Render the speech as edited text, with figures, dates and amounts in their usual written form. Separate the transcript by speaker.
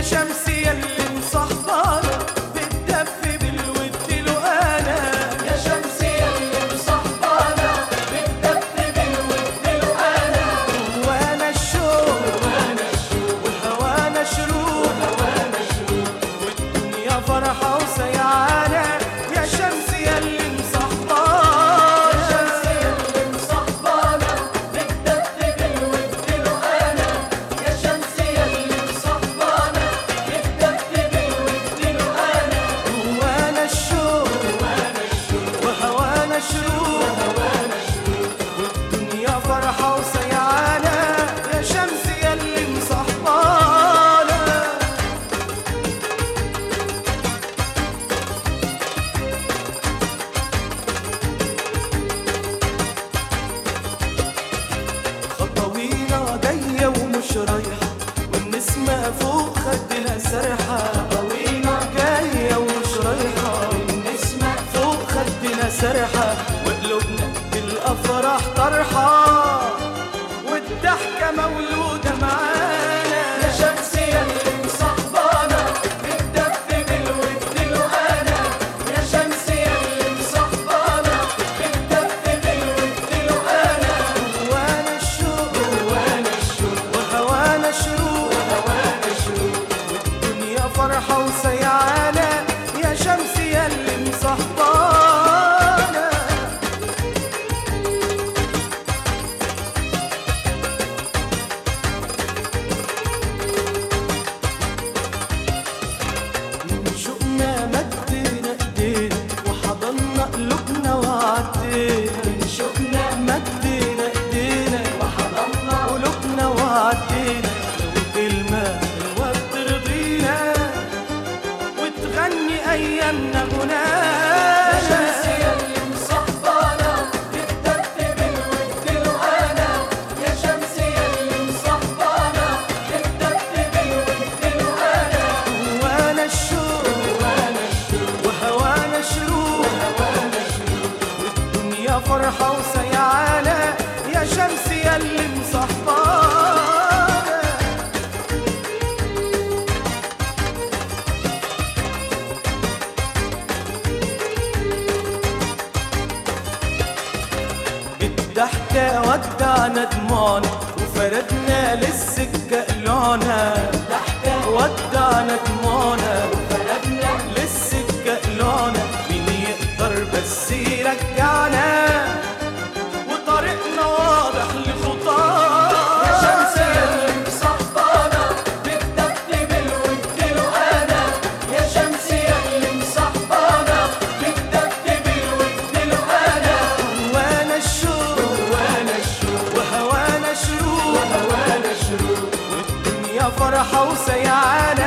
Speaker 1: شمسي يلي مصحبانا بتدفي بالود له انا.
Speaker 2: يا شمسي يلي مصحبانا بتدفي بالود له انا.
Speaker 1: وانا الشوق وهوانا شروق والدنيا فرحة وسيعانة. يا شمسي يلي مصحبانا.
Speaker 2: يا شمسي يلي مصحبانا بتدفي بالود له انا. يا شمسي يلي مصحبانا بتدفي بالود له انا.
Speaker 1: وانا الشوق وهوانا شروق والدنيا فرحة وسيعانة. يا شمسي يلي مصحبانا. خطوينا جاية ومش رايحة والنسمة فوق خدنا سرحة.
Speaker 2: طوينا
Speaker 1: جاية ومش رايحة
Speaker 2: النسمة
Speaker 1: فوق خدنا سرحة وقلوبنا بالأفراح طرحة والضحكة مولودة معانا.
Speaker 2: يا شمسي يلي مصحبانا بتدفي بالود له انا. يا شمسي يلي مصحبانا بتدفي بالود له انا.
Speaker 1: وانا الشوق وهوانا شروق والدنيا فرحة وسيعانة. يا شمسي يلي مصحبانا. من شوقنا مدينا ايدينا وحضنا قلوبنا وعدينا.
Speaker 2: من شوقنا
Speaker 1: مدينا ايدينا
Speaker 2: وحضنا
Speaker 1: قلوبنا وعدينا. لو كلمة حلوة بترضينا وتغني أيامنا
Speaker 2: يا
Speaker 1: غنانا.
Speaker 2: شمسي يلي مصحبانا بتدفي بالود له انا. يا شمسي يلي مصحبانا بتدفي بالود له انا.
Speaker 1: وانا الشوق وهوانا شروق والدنيا فرحة وسيعانة. يا شمسي يلي مصحبانا. بالضحكة ودعنا دموعنا وفردنا للسكة قلوعنا.
Speaker 2: ضحكة
Speaker 1: ودعنا دموعنا
Speaker 2: فردنا
Speaker 1: للسكة قلوعنا. مين يقدر بس يرجعنا وطريقنا واضح لخطانا.
Speaker 2: يا شمسي يلي مصحبانا بتدفي بالود له انا. يا شمسي يلي مصحبانا بتدفي بالود له انا.
Speaker 1: وانا الشوق وهوانا شروق والدنيا فرحة وسيعانة.